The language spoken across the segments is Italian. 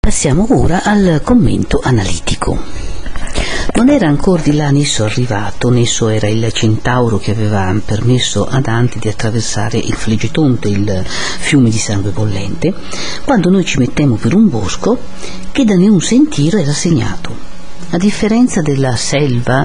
Passiamo ora al commento analitico. Non era ancora di là nesso arrivato, nesso era il centauro che aveva permesso a Dante di attraversare il Flegetonte, il fiume di sangue bollente, quando noi ci mettemmo per un bosco che da un sentiero era segnato. A differenza della selva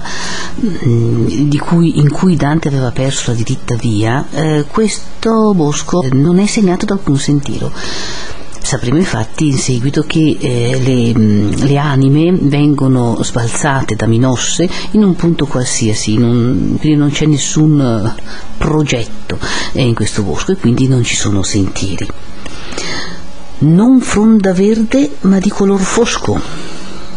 in cui Dante aveva perso la diritta via, questo bosco non è segnato da alcun sentiero. Sapremo infatti in seguito che le anime vengono sbalzate da Minosse in un punto qualsiasi, quindi non c'è nessun progetto in questo bosco e quindi non ci sono sentieri. Non fronda verde ma di color fosco.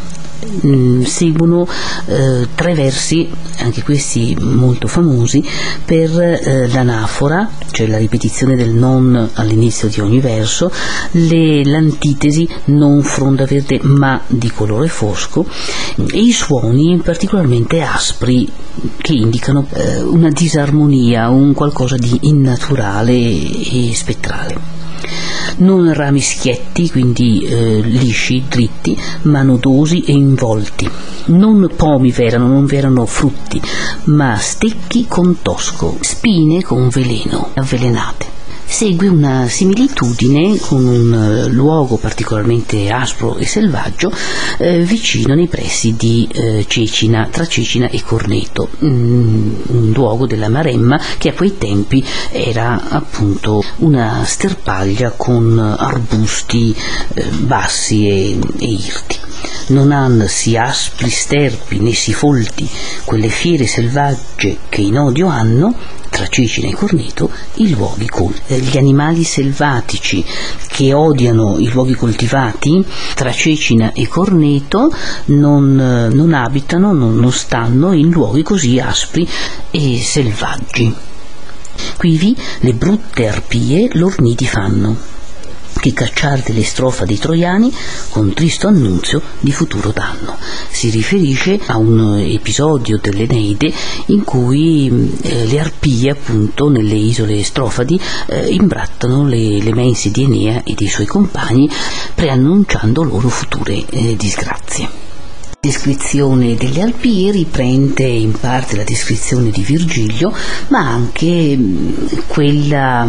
Seguono 3 versi, anche questi molto famosi, per l'anafora, cioè la ripetizione del non all'inizio di ogni verso, l'antitesi non fronda verde ma di colore fosco, e i suoni particolarmente aspri che indicano una disarmonia, un qualcosa di innaturale e spettrale. Non rami schietti, quindi lisci, dritti, ma nodosi e involti. Non pomi non verano frutti, ma stecchi con tosco, spine con veleno, avvelenate. Segue una similitudine con un luogo particolarmente aspro e selvaggio vicino nei pressi di Cecina, tra Cecina e Corneto, un luogo della Maremma che a quei tempi era appunto una sterpaglia con arbusti bassi e irti. Non han sì aspri sterpi né sì folti quelle fiere selvagge che in odio hanno, tra Cecina e Corneto, i luoghi colti. Gli animali selvatici che odiano i luoghi coltivati, tra Cecina e Corneto, non abitano, non stanno in luoghi così aspri e selvaggi. Quivi le brutte arpie lor nidi fanno, che cacciar delle strofa dei troiani con tristo annunzio di futuro danno. Si riferisce a un episodio dell'Eneide in cui le arpie, appunto, nelle isole Strofadi imbrattano le mense di Enea e dei suoi compagni, preannunciando loro future disgrazie. La descrizione delle arpie riprende in parte la descrizione di Virgilio, ma anche quelle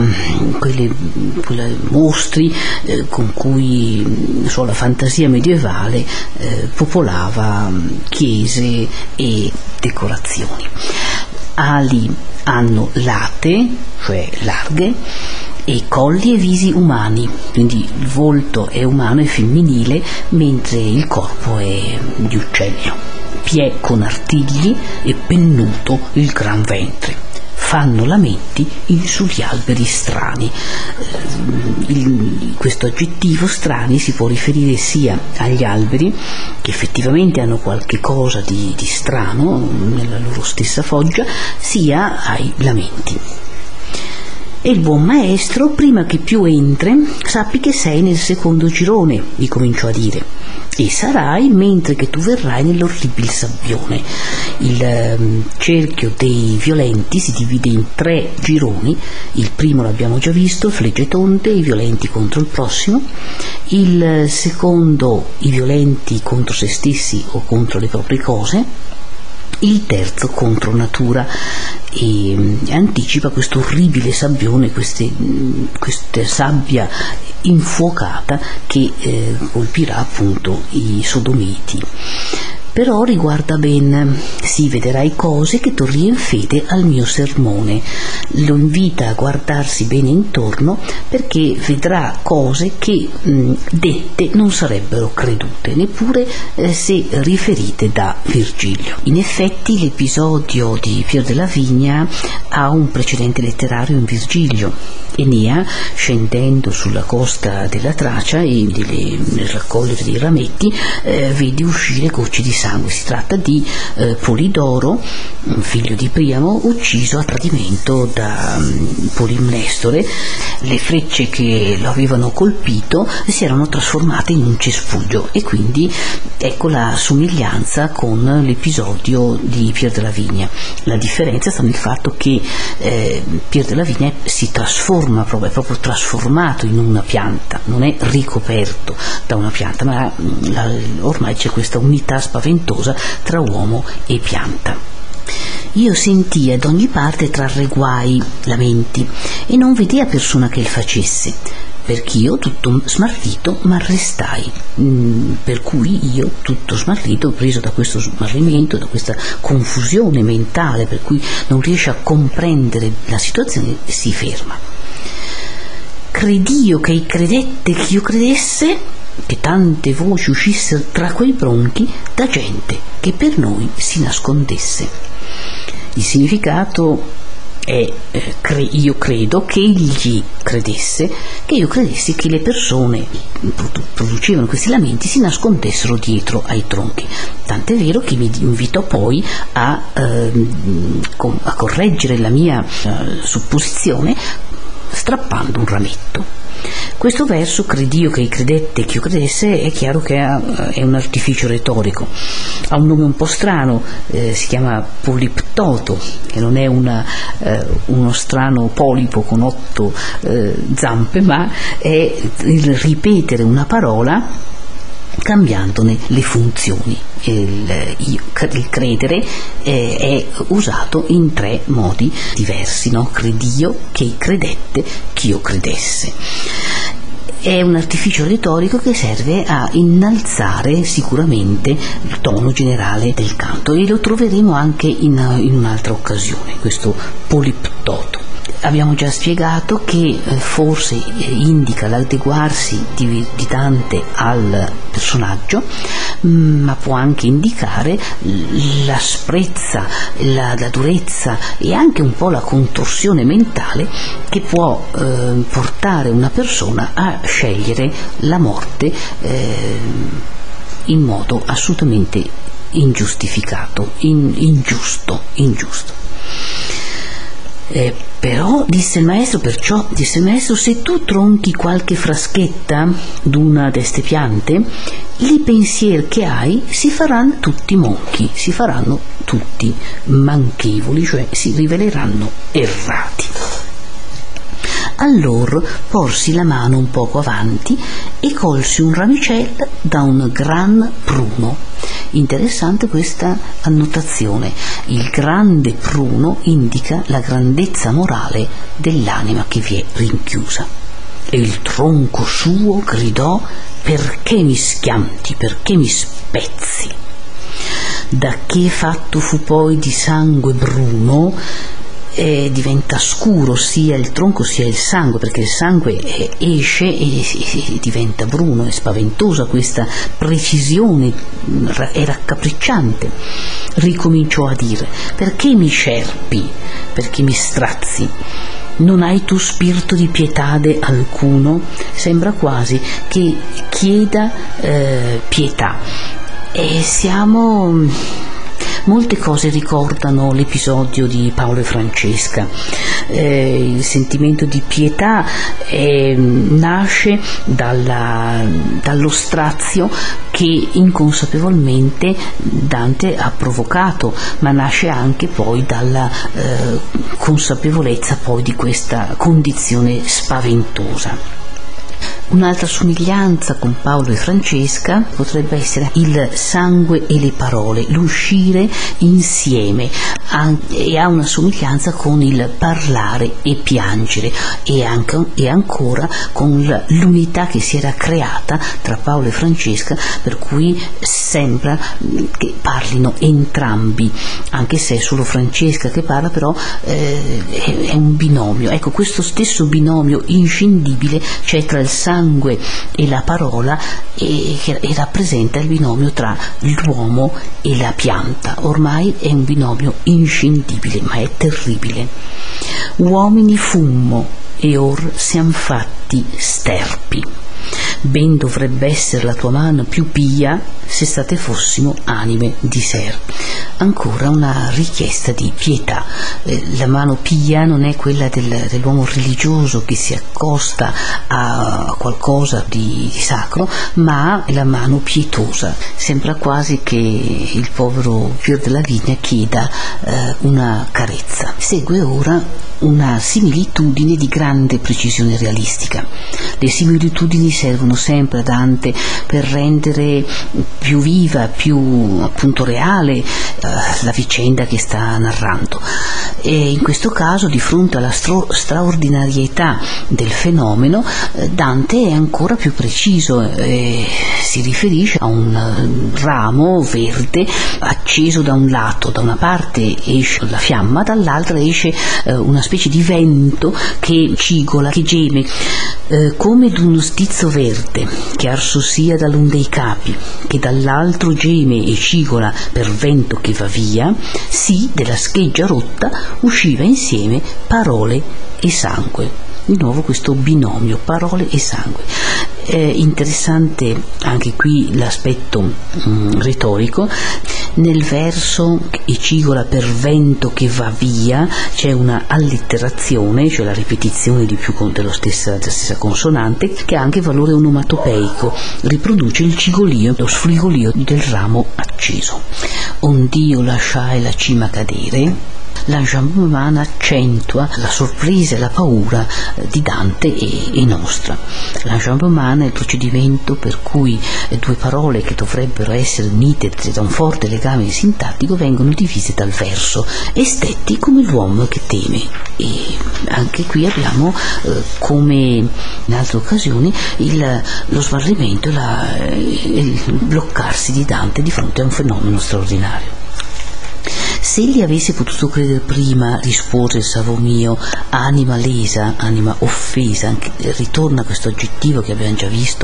mostri con cui la fantasia medievale popolava chiese e decorazioni. Ali hanno late, cioè larghe, e colli e visi umani, quindi il volto è umano e femminile, mentre il corpo è di uccello. Piè con artigli e pennuto il gran ventre. Fanno lamenti sugli alberi strani. Questo aggettivo strani si può riferire sia agli alberi, che effettivamente hanno qualche cosa di strano nella loro stessa foggia, sia ai lamenti. E il buon maestro, prima che più entre, sappi che sei nel secondo girone, gli cominciò a dire, e sarai mentre che tu verrai nell'orribil sabbione. Il cerchio dei violenti si divide in 3 gironi. Il primo l'abbiamo già visto, Flegetonte, i violenti contro il prossimo. Il secondo, i violenti contro se stessi o contro le proprie cose. Il terzo contro natura, e anticipa questo orribile sabbione, questa sabbia infuocata che colpirà appunto i sodomiti. Però riguarda ben, sì, vedrai cose che torrien fede al mio sermone. Lo invita a guardarsi bene intorno, perché vedrà cose che dette non sarebbero credute, neppure se riferite da Virgilio. In effetti l'episodio di Pier della Vigna ha un precedente letterario in Virgilio. Enea, scendendo sulla costa della Tracia e nel raccogliere dei rametti, vede uscire gocce di sangue sangue. Si tratta di Polidoro, figlio di Priamo, ucciso a tradimento da Polimnestore. Le frecce che lo avevano colpito si erano trasformate in un cespuglio, e quindi ecco la somiglianza con l'episodio di Pier della Vigna. La differenza sta nel fatto che Pier della Vigna si trasforma, è proprio trasformato in una pianta, non è ricoperto da una pianta, ma ormai c'è questa unità spaventosa tra uomo e pianta. Io sentii ad ogni parte trarre guai, lamenti, e non vedea persona che il facesse, perch'io tutto smarrito m'arrestai, per cui io tutto smarrito, preso da questo smarrimento, da questa confusione mentale per cui non riesce a comprendere la situazione, si ferma. Cred'io che credette ch'io credesse, che tante voci uscissero tra quei bronchi da gente che per noi si nascondesse. Il significato è io credo che egli credesse, che io credessi che le persone producevano questi lamenti si nascondessero dietro ai tronchi, tant'è vero che mi invitò poi a correggere la mia supposizione strappando un rametto. Questo verso, cred'io che credette che io credesse, è chiaro che è un artificio retorico, ha un nome un po' strano, si chiama poliptoto, che non è uno strano polipo con 8 zampe, ma è il ripetere una parola cambiandone le funzioni. Il credere è usato in 3 modi diversi, no? Cred'io che credette ch'io credesse. È un artificio retorico che serve a innalzare sicuramente il tono generale del canto, e lo troveremo anche in un'altra occasione, questo poliptoto. Abbiamo già spiegato che forse indica l'adeguarsi di Dante al personaggio, ma può anche indicare l'asprezza, la durezza e anche un po' la contorsione mentale che può portare una persona a scegliere la morte in modo assolutamente ingiustificato, ingiusto. Però disse il maestro, se tu tronchi qualche fraschetta d'una d'este piante, i pensier che hai si faranno tutti monchi, si faranno tutti manchevoli, cioè si riveleranno errati. Allor porsi la mano un poco avanti e colsi un ramicel da un gran pruno. Interessante questa annotazione. Il grande pruno indica la grandezza morale dell'anima che vi è rinchiusa. E il tronco suo gridò: perché mi schianti, perché mi spezzi? Da che fatto fu poi di sangue bruno, diventa scuro sia il tronco sia il sangue, perché il sangue esce e diventa bruno. È spaventosa questa precisione, è raccapricciante. Ricominciò a dire: perché mi scerpi, perché mi strazzi? Non hai tu spirito di pietade alcuno? Sembra quasi che chieda pietà. E molte cose ricordano l'episodio di Paolo e Francesca. Il sentimento di pietà nasce dallo strazio che inconsapevolmente Dante ha provocato, ma nasce anche poi dalla consapevolezza poi di questa condizione spaventosa. Un'altra somiglianza con Paolo e Francesca potrebbe essere il sangue e le parole, l'uscire insieme, e ha una somiglianza con il parlare e piangere, e ancora con l'unità che si era creata tra Paolo e Francesca, per cui sembra che parlino entrambi, anche se è solo Francesca che parla, però è un binomio. Ecco, questo stesso binomio inscindibile c'è tra il sangue e la parola, e rappresenta il binomio tra l'uomo e la pianta. Ormai è un binomio inscindibile, ma è terribile. Uomini fummo e or siam fatti sterpi. ben dovrebbe essere la tua mano più pia se state fossimo anime di serpi. Ancora una richiesta di pietà. La mano pia non è quella dell'uomo religioso che si accosta a qualcosa di sacro, ma la mano pietosa. Sembra quasi che il povero Pier della Vigna chieda una carezza. Segue ora una similitudine di grande precisione realistica. Le similitudini servono sempre a Dante per rendere più viva, più appunto reale la vicenda che sta narrando, e in questo caso, di fronte alla straordinarietà del fenomeno, Dante è ancora più preciso, si riferisce a un ramo verde acceso da un lato, da una parte esce la fiamma, dall'altra esce una specie di vento che cigola, che geme, come d'uno stizzo verde che arso sia da l'un dei capi, che dall'altro geme e cigola per vento che va via, sì della scheggia rotta usciva insieme parole e sangue. Di nuovo questo binomio, parole e sangue. È interessante anche qui l'aspetto retorico. Nel verso e cigola per vento che va via c'è una allitterazione, cioè la ripetizione di più della stessa consonante, che ha anche valore onomatopeico, riproduce il cigolio, lo sfrigolio del ramo acceso. Ond'io lasciai la cima cadere, l'enjambement accentua la sorpresa e la paura di Dante e nostra. L'enjambement è il procedimento per cui due parole che dovrebbero essere unite da un forte legame sintattico vengono divise dal verso, estetti come l'uomo che teme. E anche qui abbiamo, come in altre occasioni, lo smarrimento e il bloccarsi di Dante di fronte a un fenomeno straordinario. Se gli avessi potuto credere prima, rispose il Savomio, anima lesa, anima offesa, ritorna questo aggettivo che abbiamo già visto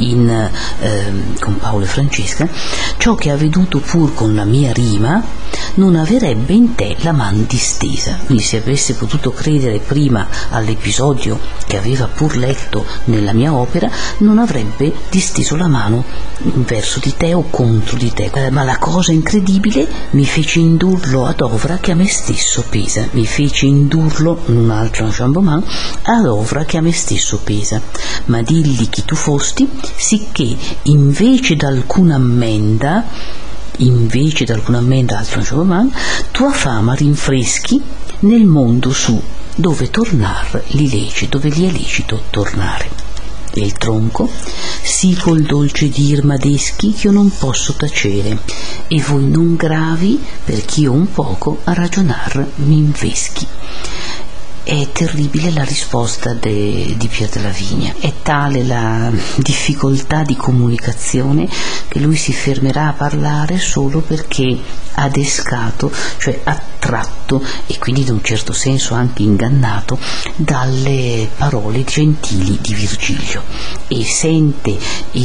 con Paolo e Francesca, ciò che ha veduto pur con la mia rima non averebbe in te la man distesa. Quindi se avesse potuto credere prima all'episodio che aveva pur letto nella mia opera, non avrebbe disteso la mano verso di te o contro di te, ma la cosa incredibile mi fece indurlo ad ovra che a me stesso pesa. Mi fece indurlo, in un altro enjambement, ad ovra che a me stesso pesa. Ma digli chi tu fosti, sicché invece d'alcuna ammenda, altro enjambement, tua fama rinfreschi nel mondo su, dove gli è lecito tornare. E il tronco, sì col dolce dir m'adeschi ch'io non posso tacere, e voi non gravi perch'io un poco a ragionar m'inveschi. È terribile la risposta di Pier della Vigna, è tale la difficoltà di comunicazione che lui si fermerà a parlare solo perché adescato, cioè attratto e quindi in un certo senso anche ingannato dalle parole gentili di Virgilio, e sente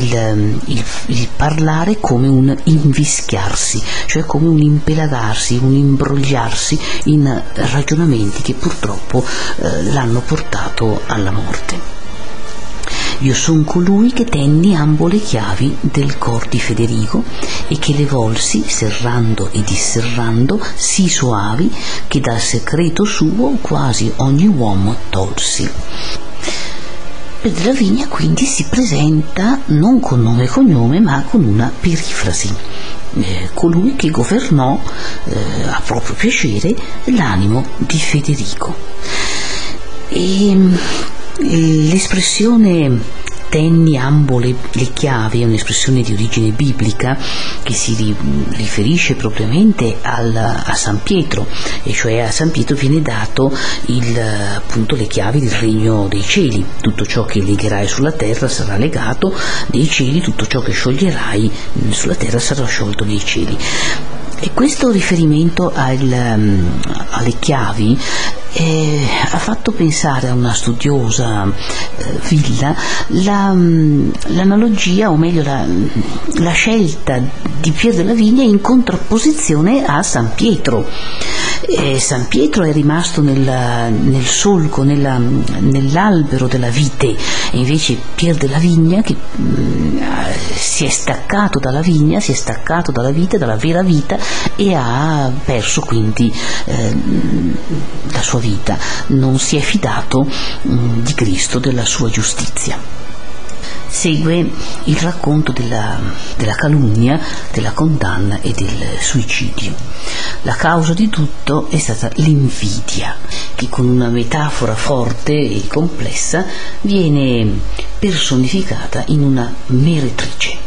il parlare come un invischiarsi, cioè come un impelagarsi, un imbrogliarsi in ragionamenti che purtroppo l'hanno portato alla morte. Io son colui che tenni ambo le chiavi del cor di Federico e che le volsi, serrando e disserrando, sì soavi che dal secreto suo quasi ogni uomo tolsi. Pier della Vigna quindi si presenta non con nome e cognome ma con una perifrasi. Colui che governò a proprio piacere l'animo di Federico. E l'espressione tenni ambo le chiavi è un'espressione di origine biblica che si riferisce propriamente a San Pietro, e cioè a San Pietro viene dato appunto le chiavi del regno dei cieli. Tutto ciò che legherai sulla terra sarà legato nei cieli, tutto ciò che scioglierai sulla terra sarà sciolto nei cieli. E questo riferimento alle chiavi ha fatto pensare a una studiosa Villa l'analogia, o meglio la scelta di Pier della Vigna in contrapposizione a San Pietro. San Pietro è rimasto nel solco, nell'albero della vite, e invece Pier della Vigna, che si è staccato dalla vigna, si è staccato dalla vita, dalla vera vita, e ha perso quindi la sua vita, non si è fidato di Cristo, della sua giustizia. Segue il racconto della calunnia, della condanna e del suicidio. La causa di tutto è stata l'invidia, che con una metafora forte e complessa viene personificata in una meretrice.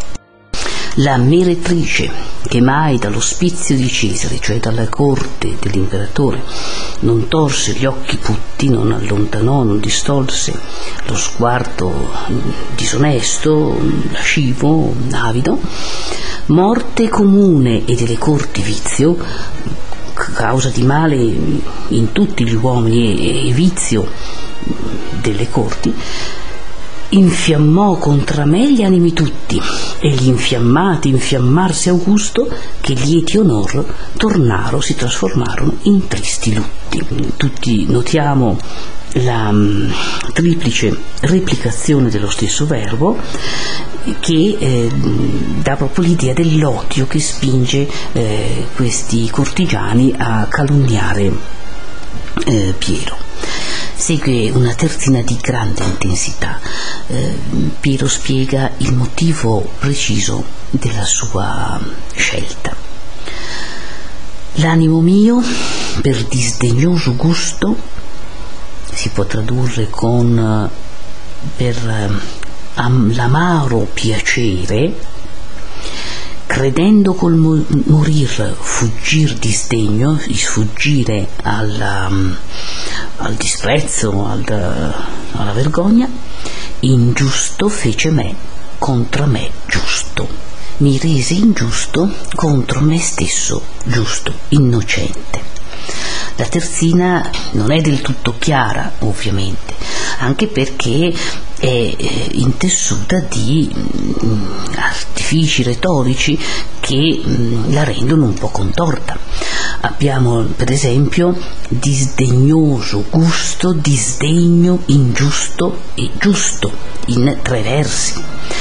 La meretrice, che mai dall'ospizio di Cesare, cioè dalla corte dell'imperatore, non torse gli occhi putti, non allontanò, non distolse lo sguardo disonesto, lascivo, avido, morte comune e delle corti vizio, causa di male in tutti gli uomini e vizio delle corti, infiammò contra me gli animi tutti, e gli infiammati infiammarsi Augusto, che lieti onor si trasformarono in tristi lutti. Tutti notiamo la triplice replicazione dello stesso verbo, che dà proprio l'idea dell'odio che spinge questi cortigiani a calunniare Piero. Segue una terzina di grande intensità. Piero spiega il motivo preciso della sua scelta. L'animo mio, per disdegnoso gusto, si può tradurre con per l'amaro piacere, credendo col morir fuggir disdegno, sfuggire al disprezzo, alla vergogna, ingiusto fece me, contra me giusto. Mi rese ingiusto contro me stesso, giusto, innocente. La terzina non è del tutto chiara, ovviamente, anche perché è intessuta di artifici retorici che la rendono un po' contorta. Abbiamo per esempio disdegnoso gusto, disdegno, ingiusto e giusto, in 3 versi.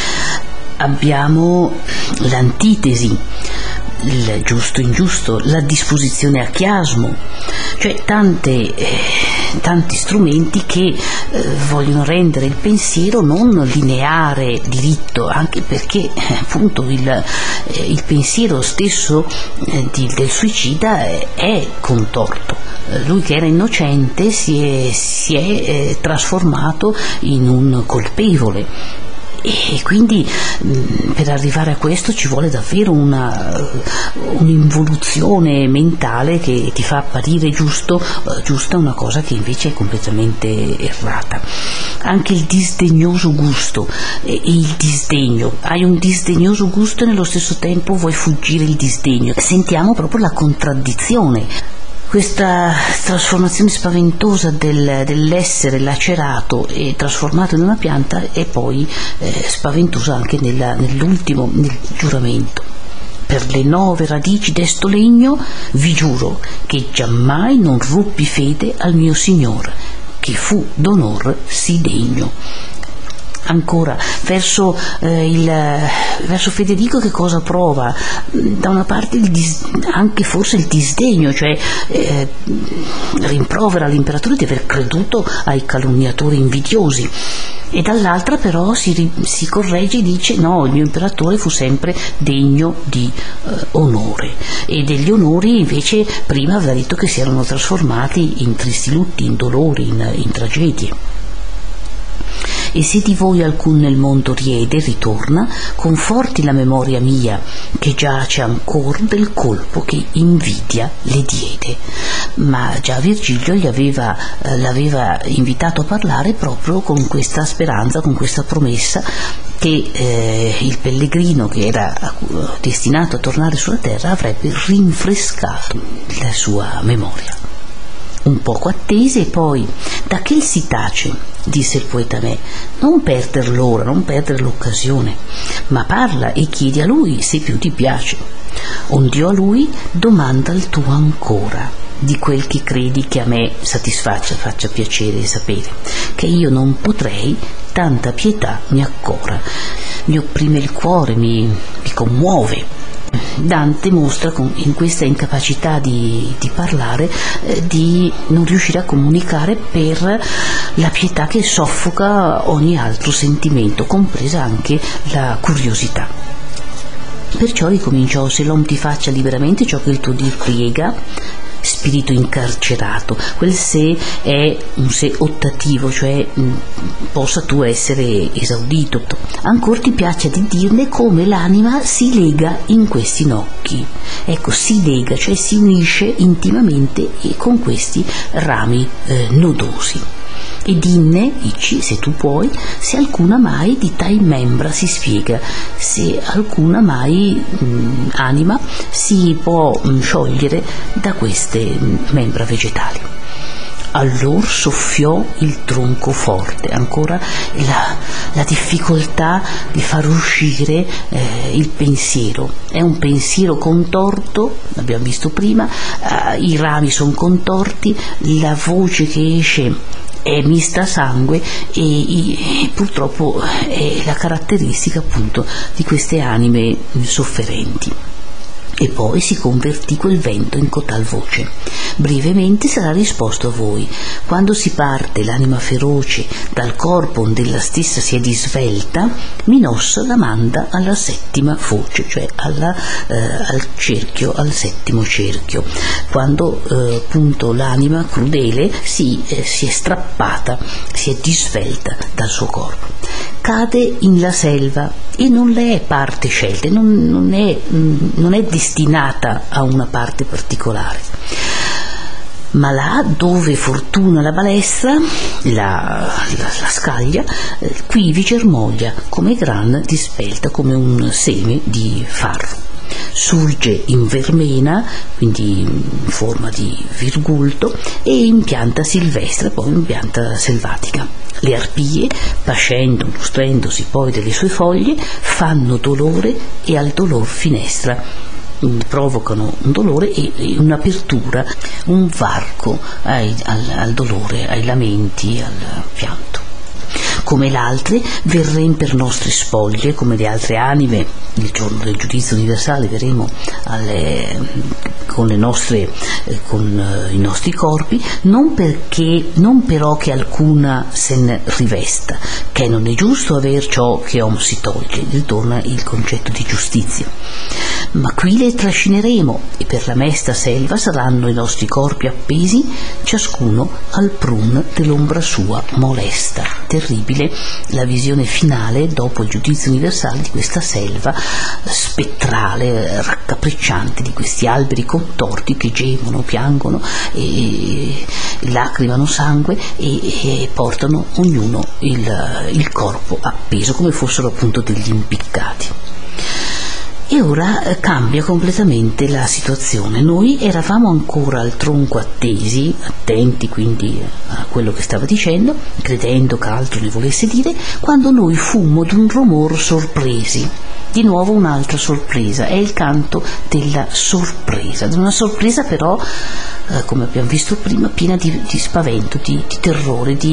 Abbiamo l'antitesi, il giusto ingiusto, la disposizione a chiasmo, cioè tanti strumenti che vogliono rendere il pensiero non lineare, diritto, anche perché appunto il pensiero stesso del suicida è contorto. Lui che era innocente si è trasformato in un colpevole. E quindi per arrivare a questo ci vuole davvero un'involuzione mentale che ti fa apparire giusta una cosa che invece è completamente errata. Anche il disdegnoso gusto e il disdegno, hai un disdegnoso gusto e nello stesso tempo vuoi fuggire il disdegno. Sentiamo proprio la contraddizione. Questa trasformazione spaventosa dell'essere lacerato e trasformato in una pianta è poi spaventosa anche nel giuramento. Per le 9 radici d'esto legno vi giuro che giammai non ruppi fede al mio Signor, che fu d'onor sì degno. Ancora, verso Federico che cosa prova? Da una parte anche forse il disdegno, cioè rimprovera l'imperatore di aver creduto ai calunniatori invidiosi, e dall'altra però si corregge e dice no, il mio imperatore fu sempre degno di onore, e degli onori invece prima aveva detto che si erano trasformati in tristi lutti, in dolori, in tragedie. E se di voi alcun nel mondo riede, ritorna, conforti la memoria mia, che giace ancor del colpo che invidia le diede. Ma già Virgilio l'aveva invitato a parlare proprio con questa speranza, con questa promessa che il pellegrino che era destinato a tornare sulla terra avrebbe rinfrescato la sua memoria. Un poco attese e poi: da che si tace, disse il poeta a me, non perder l'ora, non perdere l'occasione, ma parla e chiedi a lui se più ti piace. Ond'io a lui domanda il tuo ancora. di quel che credi che a me faccia piacere sapere, che io non potrei, tanta pietà mi accora, mi opprime il cuore, mi commuove. Dante mostra in questa incapacità di parlare, di non riuscire a comunicare per la pietà che soffoca ogni altro sentimento, compresa anche la curiosità. Perciò ricominciò: se l'uomo ti faccia liberamente ciò che il tuo dir priega, spirito incarcerato. Quel se è un se ottativo, cioè possa tu essere esaudito. Ancora ti piace di dirne come l'anima si lega in questi nocchi. Ecco, si lega, cioè si unisce intimamente con questi rami nodosi. E dinne, dici, se tu puoi, se alcuna mai di tai membra si spiega, se alcuna mai anima si può sciogliere da queste membra vegetali. Allor soffiò il tronco forte, ancora la difficoltà di far uscire il pensiero. È un pensiero contorto, l'abbiamo visto prima, i rami sono contorti, la voce che esce è mista a sangue e purtroppo è la caratteristica appunto di queste anime sofferenti. E poi si convertì quel vento in cotal voce: brevemente sarà risposto a voi. Quando si parte l'anima feroce dal corpo onde ella stessa si è disvelta, Minossa la manda alla settima foce, cioè al cerchio, al settimo cerchio. Quando appunto l'anima crudele si è strappata, si è disvelta dal suo corpo, cade in la selva e non le è parte scelta, non è destinata a una parte particolare, ma là dove fortuna la balestra, la scaglia, qui vi germoglia come gran dispelta, come un seme di farro. Surge in vermena, quindi in forma di virgulto, e in pianta silvestre, poi in pianta selvatica. Le arpie, pascendo, nutrendosi poi delle sue foglie, fanno dolore e al dolor finestra, provocano un dolore e un'apertura, un varco al dolore, ai lamenti, al pianto. Come l'altre verrem per nostre spoglie, come le altre anime, il giorno del giudizio universale verremo con i nostri corpi, non però che alcuna se ne rivesta, che non è giusto aver ciò che om si toglie, ritorna il concetto di giustizia, ma qui le trascineremo e per la mesta selva saranno i nostri corpi appesi, ciascuno al prun dell'ombra sua molesta. Terribile la visione finale dopo il giudizio universale di questa selva spettrale, raccapricciante, di questi alberi contorti che gemono, piangono e lacrimano sangue e portano ognuno il corpo appeso come fossero appunto degli impiccati. E ora cambia completamente la situazione. Noi eravamo ancora al tronco attesi, attenti quindi a quello che stava dicendo, credendo che altro ne volesse dire, quando noi fummo d'un rumor sorpresi. Di nuovo un'altra sorpresa, è il canto della sorpresa, una sorpresa però, come abbiamo visto prima, piena di spavento, di terrore, di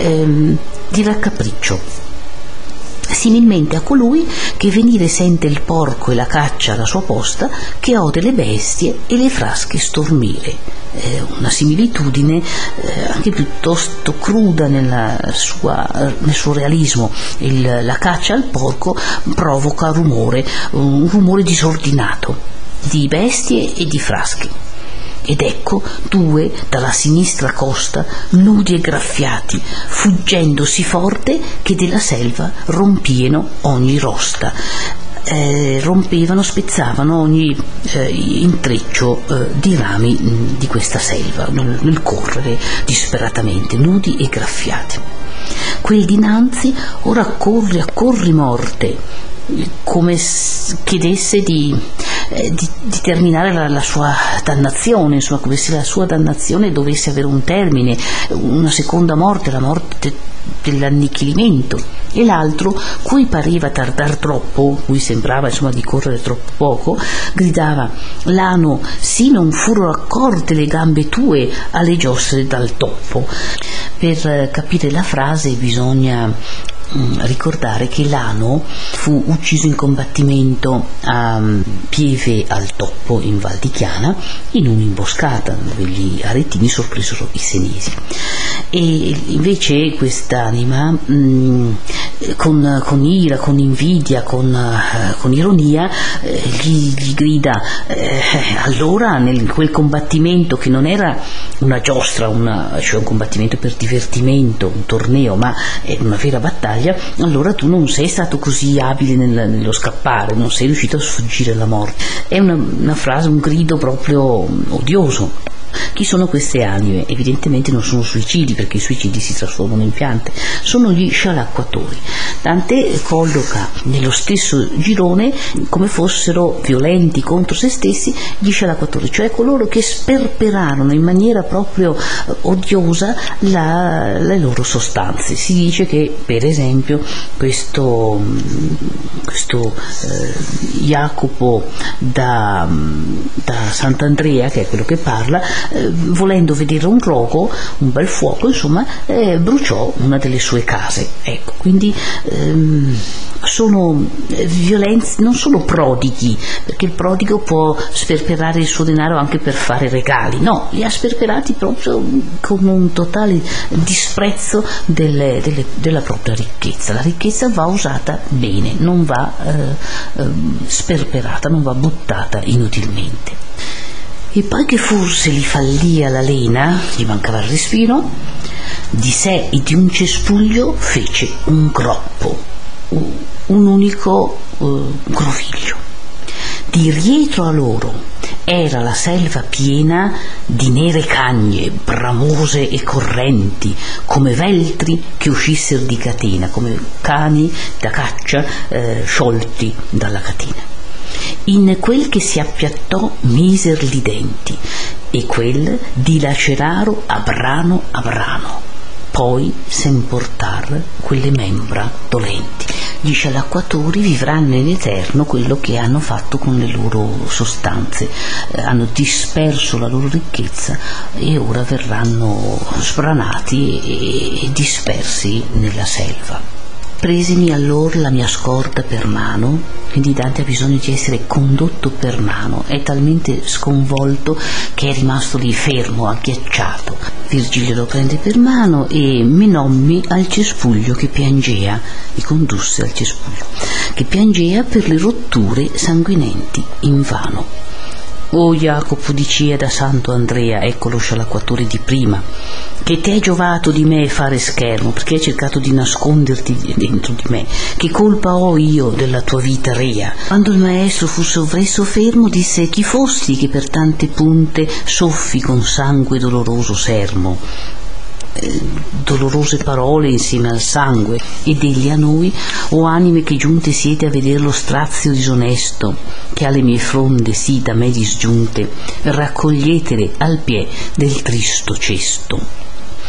raccapriccio. Similmente a colui che venire sente il porco e la caccia alla sua posta, che ode le bestie e le frasche stormire. Una similitudine anche piuttosto cruda nel suo realismo. La caccia al porco provoca un rumore disordinato di bestie e di frasche. Ed ecco due dalla sinistra costa, nudi e graffiati, fuggendo sì forte che della selva rompieno ogni rosta, rompevano, spezzavano ogni intreccio di rami di questa selva nel correre disperatamente, nudi e graffiati. Quel dinanzi ora accorri morte, come chiedesse di di terminare la sua dannazione, insomma, come se la sua dannazione dovesse avere un termine, una seconda morte, la morte dell'annichilimento, e l'altro, cui pareva tardar troppo, cui sembrava insomma di correre troppo poco, gridava: Lano, sì non furono accorte le gambe tue alle giostre dal toppo. Per capire la frase bisogna ricordare che Lano fu ucciso in combattimento a Pieve al Toppo in Val di Chiana, in un'imboscata dove gli aretini sorpresero i senesi, e invece quest'anima con ira, con invidia, con ironia gli grida allora in quel combattimento, che non era una giostra, cioè un combattimento per divertimento, un torneo, ma una vera battaglia, allora tu non sei stato così abile nello scappare, non sei riuscito a sfuggire alla morte. È una frase, un grido proprio odioso. Chi sono queste anime? Evidentemente non sono suicidi, perché i suicidi si trasformano in piante, sono gli scialacquatori. Dante colloca nello stesso girone come fossero violenti contro se stessi gli scialacquatori, cioè coloro che sperperarono in maniera proprio odiosa le loro sostanze. Si dice che per esempio questo Jacopo da Sant'Andrea, che è quello che parla, volendo vedere un rogo, un bel fuoco, insomma, bruciò una delle sue case. Ecco, quindi sono violenze, non sono prodighi, perché il prodigo può sperperare il suo denaro anche per fare regali, no, li ha sperperati proprio con un totale disprezzo della propria ricchezza. La ricchezza va usata bene, non va sperperata, non va buttata inutilmente. E poi che forse gli fallia la lena, gli mancava il respiro, di sé e di un cespuglio fece un groppo, un unico groviglio. Di rietro a loro era la selva piena di nere cagne, bramose e correnti, come veltri che uscissero di catena, come cani da caccia sciolti dalla catena. In quel che si appiattò miser li denti, e quel dilaceraro a brano, poi s'emportar quelle membra dolenti. Gli scialacquatori vivranno in eterno quello che hanno fatto con le loro sostanze, hanno disperso la loro ricchezza e ora verranno sbranati e dispersi nella selva. Presemi allora la mia scorta per mano, quindi Dante ha bisogno di essere condotto per mano, è talmente sconvolto che è rimasto lì fermo, agghiacciato. Virgilio lo prende per mano e menommi al cespuglio che piangea, mi condusse al cespuglio, che piangea per le rotture sanguinenti invano. O Jacopo, dicia da Santo Andrea, ecco lo scialacquatore di prima, che ti è giovato di me fare schermo, perché hai cercato di nasconderti dentro di me. Che colpa ho io della tua vita rea? Quando il maestro fu sovresso fermo, disse: chi fosti che per tante punte soffi con sangue doloroso sermo? Dolorose parole insieme al sangue. Ed egli a noi: o anime che giunte siete a veder lo strazio disonesto che alle mie fronde sì da me disgiunte, raccoglietele al piè del tristo cesto.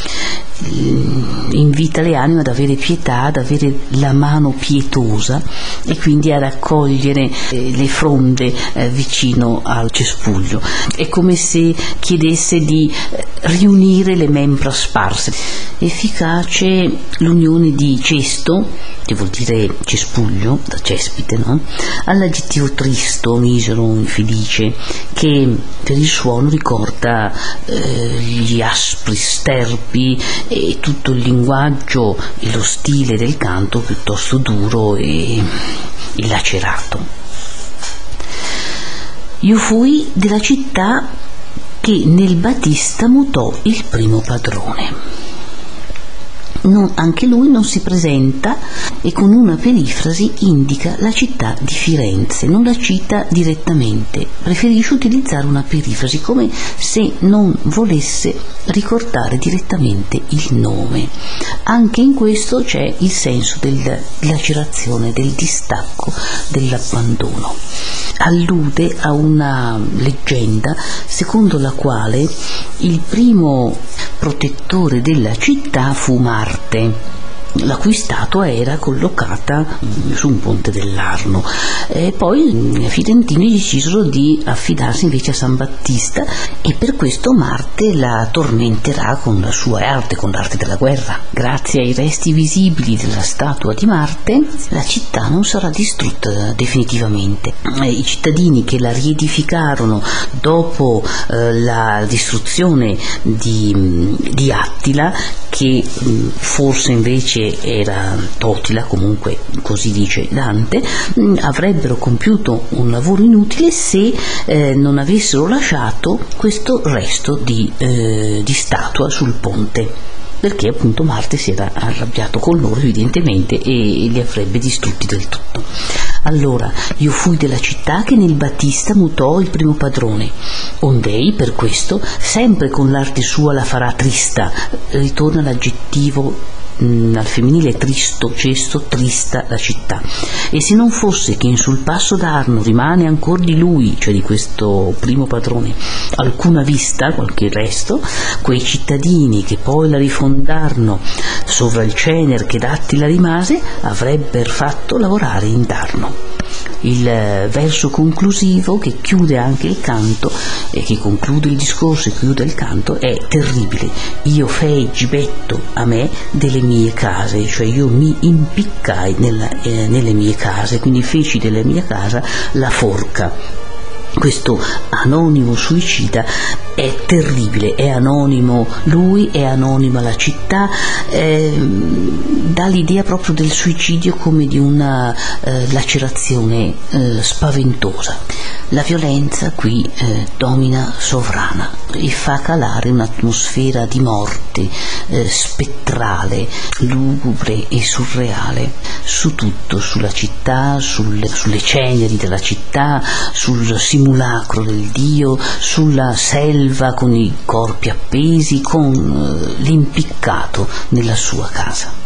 Invita le anime ad avere pietà, ad avere la mano pietosa e quindi a raccogliere le fronde vicino al cespuglio. È come se chiedesse di riunire le membra sparse. Efficace l'unione di cesto, che vuol dire cespuglio, da cespite, no? All'aggettivo tristo, misero, infelice, che per il suono ricorda gli aspri sterpi e tutto il linguaggio e lo stile del canto piuttosto duro e lacerato. Io fui della città che nel Batista mutò il primo padrone. Anche lui non si presenta e con una perifrasi indica la città di Firenze, non la cita direttamente, preferisce utilizzare una perifrasi come se non volesse ricordare direttamente il nome. Anche in questo c'è il senso della lacerazione, del distacco, dell'abbandono. allude a una leggenda secondo la quale il primo protettore della città fu Marte, la cui statua era collocata su un ponte dell'Arno. Poi i fidentini decisero di affidarsi invece a San Battista, e per questo Marte la tormenterà con la sua arte, con l'arte della guerra. Grazie ai resti visibili della statua di Marte, la città non sarà distrutta definitivamente. I cittadini che la riedificarono dopo la distruzione di Attila, che forse invece era Totila, comunque così dice Dante, avrebbero compiuto un lavoro inutile se non avessero lasciato questo resto di statua sul ponte, perché appunto Marte si era arrabbiato con loro evidentemente e li avrebbe distrutti del tutto. Allora, io fui della città che nel Battista mutò il primo padrone, ond'ei per questo sempre con l'arte sua la farà trista. Ritorna l'aggettivo al femminile tristo, cesto, trista la città. E se non fosse che in sul passo d'Arno rimane ancor di lui, cioè di questo primo padrone, alcuna vista, qualche resto, quei cittadini che poi la rifondarono sovra il cener che d'Attila rimase, avrebber fatto lavorare indarno. Il verso conclusivo, che chiude anche il canto e che conclude il discorso e chiude il canto, è terribile. Io fei gibetto a me delle mie case, cioè io mi impiccai nelle mie case, quindi feci della mia casa la forca. Questo anonimo suicida è terribile, è anonimo lui, è anonima la città, dà l'idea proprio del suicidio come di una lacerazione spaventosa. La violenza qui domina sovrana e fa calare un'atmosfera di morte spettrale, lugubre e surreale su tutto, sulla città, sulle ceneri della città, sul simulacro del Dio, sulla selva con i corpi appesi, con l'impiccato nella sua casa.